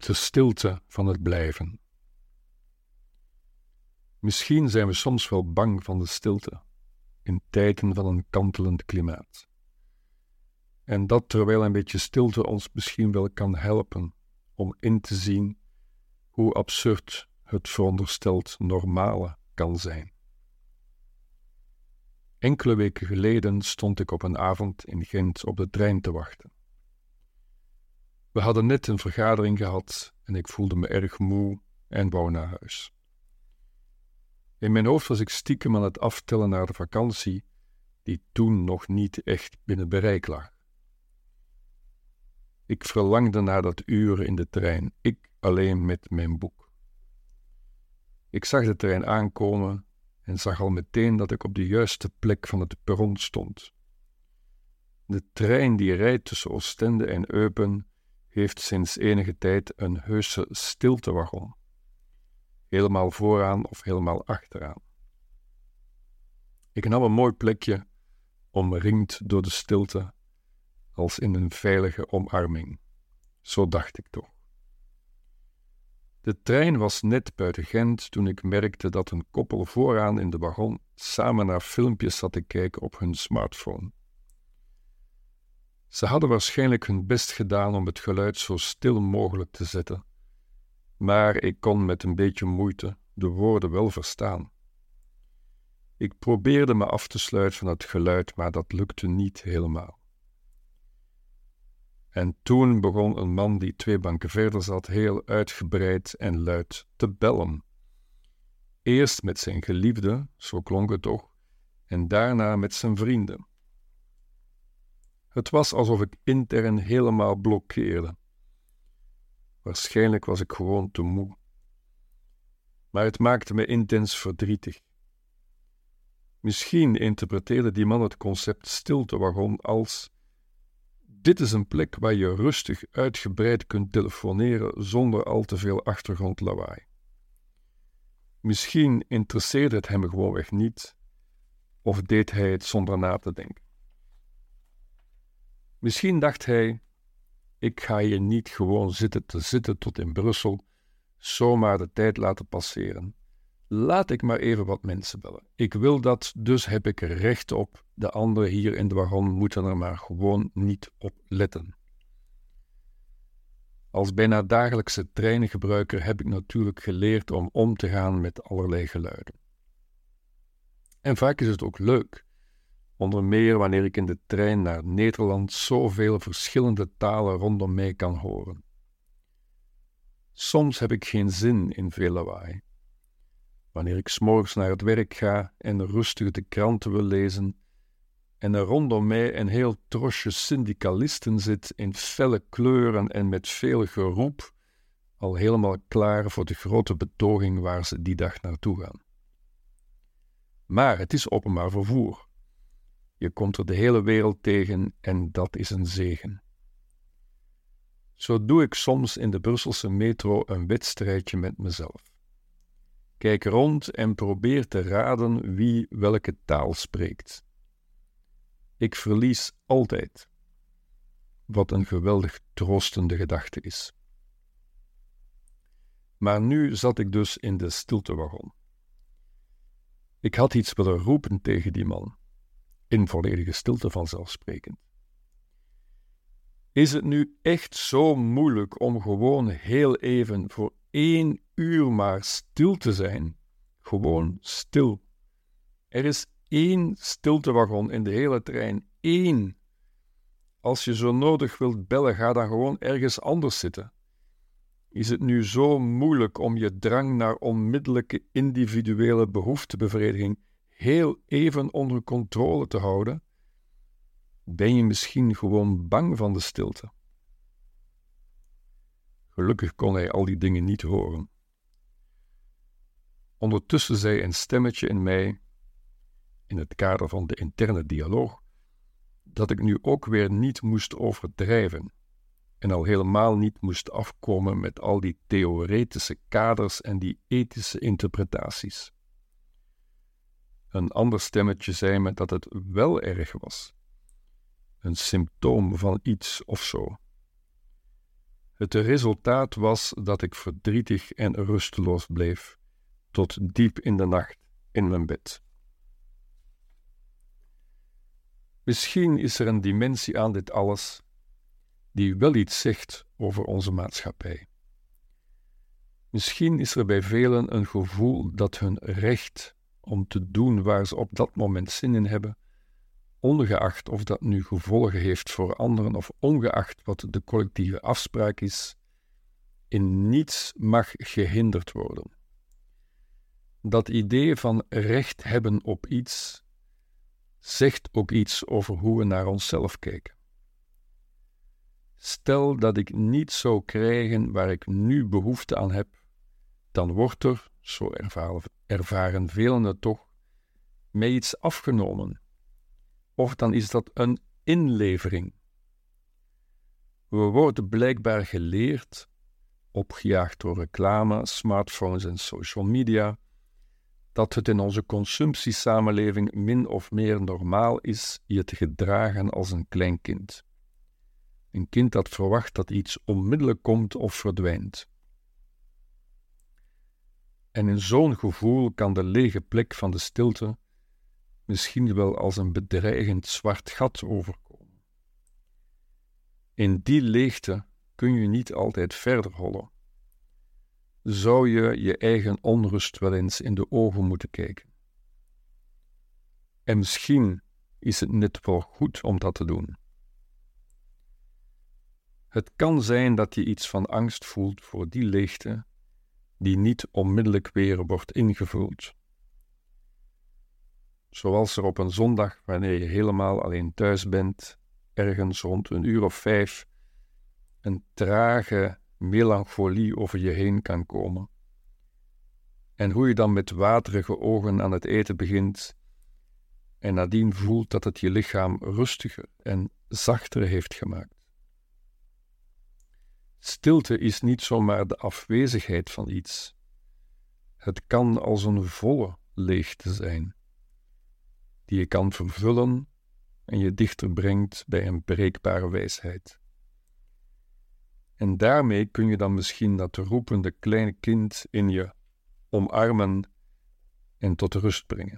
De stilte van het blijven. Misschien zijn we soms wel bang van de stilte, in tijden van een kantelend klimaat. En dat terwijl een beetje stilte ons misschien wel kan helpen om in te zien hoe absurd het verondersteld normale kan zijn. Enkele weken geleden stond ik op een avond in Gent op de trein te wachten. We hadden net een vergadering gehad en ik voelde me erg moe en wou naar huis. In mijn hoofd was ik stiekem aan het aftellen naar de vakantie, die toen nog niet echt binnen bereik lag. Ik verlangde naar dat uur in de trein, ik alleen met mijn boek. Ik zag de trein aankomen en zag al meteen dat ik op de juiste plek van het perron stond. De trein die rijdt tussen Oostende en Eupen heeft sinds enige tijd een heuse stiltewagon. Helemaal vooraan of helemaal achteraan. Ik nam een mooi plekje, omringd door de stilte, als in een veilige omarming. Zo dacht ik toch. De trein was net buiten Gent toen ik merkte dat een koppel vooraan in de wagon samen naar filmpjes zat te kijken op hun smartphone. Ze hadden waarschijnlijk hun best gedaan om het geluid zo stil mogelijk te zetten, maar ik kon met een beetje moeite de woorden wel verstaan. Ik probeerde me af te sluiten van het geluid, maar dat lukte niet helemaal. En toen begon een man die 2 banken verder zat heel uitgebreid en luid te bellen. Eerst met zijn geliefde, zo klonk het toch, en daarna met zijn vrienden. Het was alsof ik intern helemaal blokkeerde. Waarschijnlijk was ik gewoon te moe. Maar het maakte me intens verdrietig. Misschien interpreteerde die man het concept stiltewagon als: dit is een plek waar je rustig uitgebreid kunt telefoneren zonder al te veel achtergrondlawaai. Misschien interesseerde het hem gewoonweg niet, of deed hij het zonder na te denken. Misschien dacht hij: ik ga hier niet gewoon zitten tot in Brussel, zomaar de tijd laten passeren. Laat ik maar even wat mensen bellen. Ik wil dat, dus heb ik er recht op. De anderen hier in de wagon moeten er maar gewoon niet op letten. Als bijna dagelijkse treingebruiker heb ik natuurlijk geleerd om te gaan met allerlei geluiden. En vaak is het ook leuk, onder meer wanneer ik in de trein naar Nederland zoveel verschillende talen rondom mij kan horen. Soms heb ik geen zin in veel lawaai. Wanneer ik 's morgens naar het werk ga en rustig de kranten wil lezen en er rondom mij een heel trosje syndicalisten zit in felle kleuren en met veel geroep, al helemaal klaar voor de grote betoging waar ze die dag naartoe gaan. Maar het is openbaar vervoer. Je komt er de hele wereld tegen en dat is een zegen. Zo doe ik soms in de Brusselse metro een wedstrijdje met mezelf. Kijk rond en probeer te raden wie welke taal spreekt. Ik verlies altijd, wat een geweldig troostende gedachte is. Maar nu zat ik dus in de stiltewagon. Ik had iets willen roepen tegen die man, in volledige stilte vanzelfsprekend. Is het nu echt zo moeilijk om gewoon heel even voor 1 uur maar stil te zijn? Gewoon stil. Er is 1 stiltewagon in de hele trein. 1. Als je zo nodig wilt bellen, ga dan gewoon ergens anders zitten. Is het nu zo moeilijk om je drang naar onmiddellijke individuele behoeftebevrediging heel even onder controle te houden? Ben je misschien gewoon bang van de stilte? Gelukkig kon hij al die dingen niet horen. Ondertussen zei een stemmetje in mij, in het kader van de interne dialoog, dat ik nu ook weer niet moest overdrijven en al helemaal niet moest afkomen met al die theoretische kaders en die ethische interpretaties. Een ander stemmetje zei me dat het wel erg was. Een symptoom van iets of zo. Het resultaat was dat ik verdrietig en rusteloos bleef, tot diep in de nacht in mijn bed. Misschien is er een dimensie aan dit alles die wel iets zegt over onze maatschappij. Misschien is er bij velen een gevoel dat hun recht om te doen waar ze op dat moment zin in hebben, ongeacht of dat nu gevolgen heeft voor anderen of ongeacht wat de collectieve afspraak is, in niets mag gehinderd worden. Dat idee van recht hebben op iets zegt ook iets over hoe we naar onszelf kijken. Stel dat ik niet zou krijgen waar ik nu behoefte aan heb, dan wordt er, zo ervaren velen het toch, mij iets afgenomen. Of dan is dat een inlevering. We worden blijkbaar geleerd, opgejaagd door reclame, smartphones en social media, dat het in onze consumptiesamenleving min of meer normaal is je te gedragen als een klein kind. Een kind dat verwacht dat iets onmiddellijk komt of verdwijnt. En in zo'n gevoel kan de lege plek van de stilte misschien wel als een bedreigend zwart gat overkomen. In die leegte kun je niet altijd verder hollen. Zou je je eigen onrust wel eens in de ogen moeten kijken. En misschien is het net wel goed om dat te doen. Het kan zijn dat je iets van angst voelt voor die leegte die niet onmiddellijk weer wordt ingevuld. Zoals er op een zondag, wanneer je helemaal alleen thuis bent, ergens rond 5:00, een trage melancholie over je heen kan komen. En hoe je dan met waterige ogen aan het eten begint en nadien voelt dat het je lichaam rustiger en zachter heeft gemaakt. Stilte is niet zomaar de afwezigheid van iets. Het kan als een volle leegte zijn, die je kan vervullen en je dichter brengt bij een bereikbare wijsheid. En daarmee kun je dan misschien dat roepende kleine kind in je omarmen en tot rust brengen.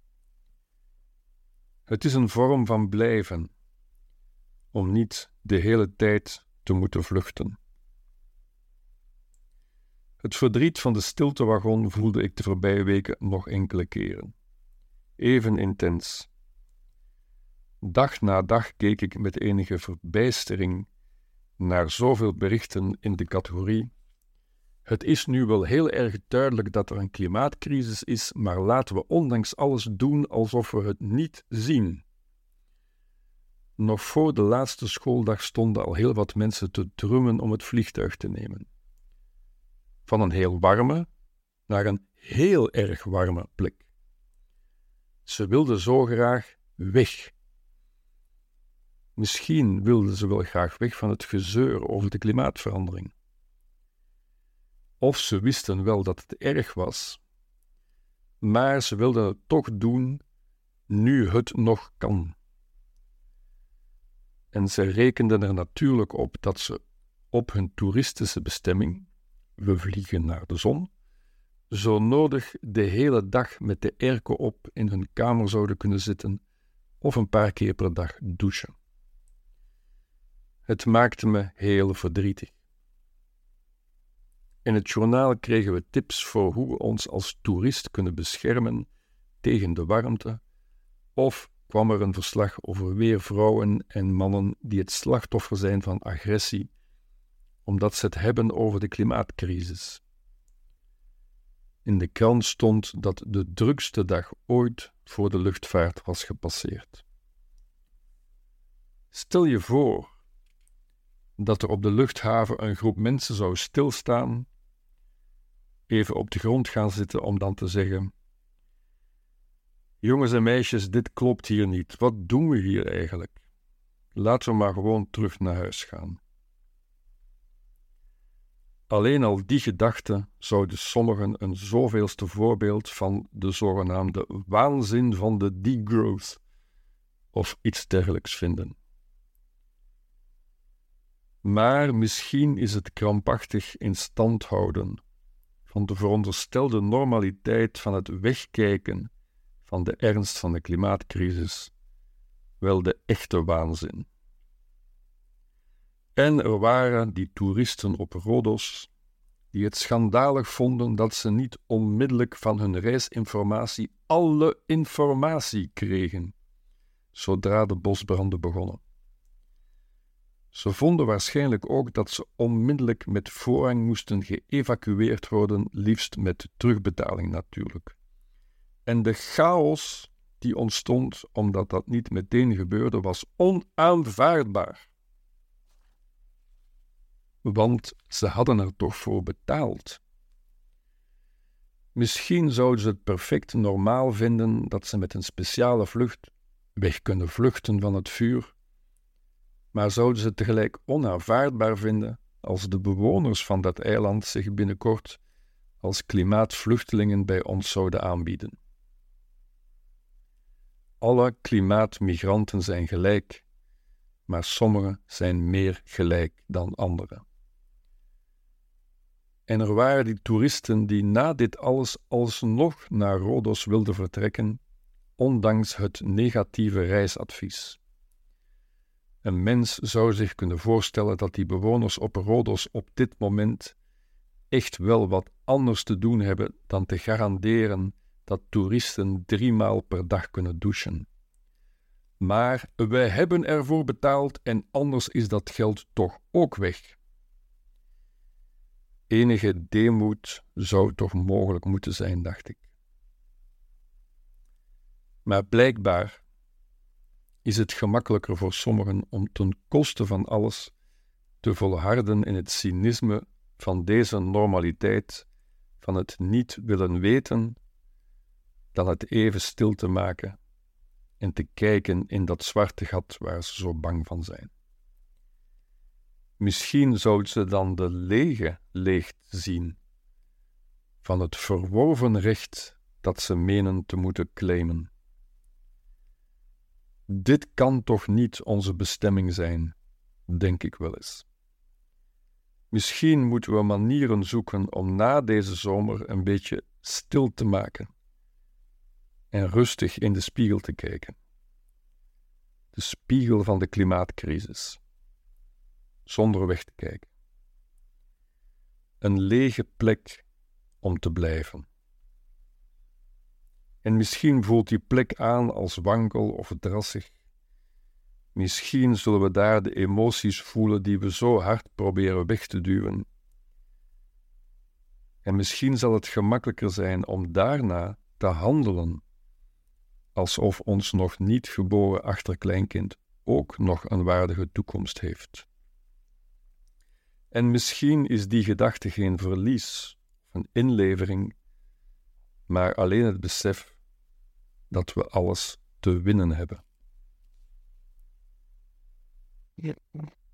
Het is een vorm van blijven, om niet de hele tijd te moeten vluchten. Het verdriet van de stiltewagon voelde ik de voorbije weken nog enkele keren. Even intens. Dag na dag keek ik met enige verbijstering naar zoveel berichten in de categorie: het is nu wel heel erg duidelijk dat er een klimaatcrisis is, maar laten we ondanks alles doen alsof we het niet zien. Nog voor de laatste schooldag stonden al heel wat mensen te drummen om het vliegtuig te nemen. Van een heel warme naar een heel erg warme plek. Ze wilden zo graag weg. Misschien wilden ze wel graag weg van het gezeur over de klimaatverandering. Of ze wisten wel dat het erg was, maar ze wilden het toch doen nu het nog kan. En ze rekenden er natuurlijk op dat ze op hun toeristische bestemming, we vliegen naar de zon, zo nodig de hele dag met de airco op in hun kamer zouden kunnen zitten of een paar keer per dag douchen. Het maakte me heel verdrietig. In het journaal kregen we tips voor hoe we ons als toerist kunnen beschermen tegen de warmte, of kwam er een verslag over weer vrouwen en mannen die het slachtoffer zijn van agressie, omdat ze het hebben over de klimaatcrisis. In de krant stond dat de drukste dag ooit voor de luchtvaart was gepasseerd. Stel je voor dat er op de luchthaven een groep mensen zou stilstaan, even op de grond gaan zitten om dan te zeggen: jongens en meisjes, dit klopt hier niet. Wat doen we hier eigenlijk? Laten we maar gewoon terug naar huis gaan. Alleen al die gedachte zouden sommigen een zoveelste voorbeeld van de zogenaamde waanzin van de degrowth of iets dergelijks vinden. Maar misschien is het krampachtig in stand houden van de veronderstelde normaliteit van het wegkijken van de ernst van de klimaatcrisis wel de echte waanzin. En er waren die toeristen op Rhodos die het schandalig vonden dat ze niet onmiddellijk van hun reisinformatie alle informatie kregen, zodra de bosbranden begonnen. Ze vonden waarschijnlijk ook dat ze onmiddellijk met voorrang moesten geëvacueerd worden, liefst met terugbetaling natuurlijk. En de chaos die ontstond omdat dat niet meteen gebeurde, was onaanvaardbaar. Want ze hadden er toch voor betaald. Misschien zouden ze het perfect normaal vinden dat ze met een speciale vlucht weg kunnen vluchten van het vuur, maar zouden ze het tegelijk onaanvaardbaar vinden als de bewoners van dat eiland zich binnenkort als klimaatvluchtelingen bij ons zouden aanbieden. Alle klimaatmigranten zijn gelijk, maar sommigen zijn meer gelijk dan anderen. En er waren die toeristen die na dit alles alsnog naar Rhodos wilden vertrekken, ondanks het negatieve reisadvies. Een mens zou zich kunnen voorstellen dat die bewoners op Rhodos op dit moment echt wel wat anders te doen hebben dan te garanderen dat toeristen 3 maal per dag kunnen douchen. Maar wij hebben ervoor betaald en anders is dat geld toch ook weg. Enige deemoed zou toch mogelijk moeten zijn, dacht ik. Maar blijkbaar is het gemakkelijker voor sommigen om ten koste van alles te volharden in het cynisme van deze normaliteit, van het niet willen weten, dan het even stil te maken en te kijken in dat zwarte gat waar ze zo bang van zijn. Misschien zouden ze dan de lege leegte zien van het verworven recht dat ze menen te moeten claimen. Dit kan toch niet onze bestemming zijn, denk ik wel eens. Misschien moeten we manieren zoeken om na deze zomer een beetje stil te maken en rustig in de spiegel te kijken. De spiegel van de klimaatcrisis. Zonder weg te kijken. Een lege plek om te blijven. En misschien voelt die plek aan als wankel of drassig. Misschien zullen we daar de emoties voelen die we zo hard proberen weg te duwen. En misschien zal het gemakkelijker zijn om daarna te handelen, alsof ons nog niet geboren achterkleinkind ook nog een waardige toekomst heeft. En misschien is die gedachte geen verlies, een inlevering, maar alleen het besef dat we alles te winnen hebben. Ja.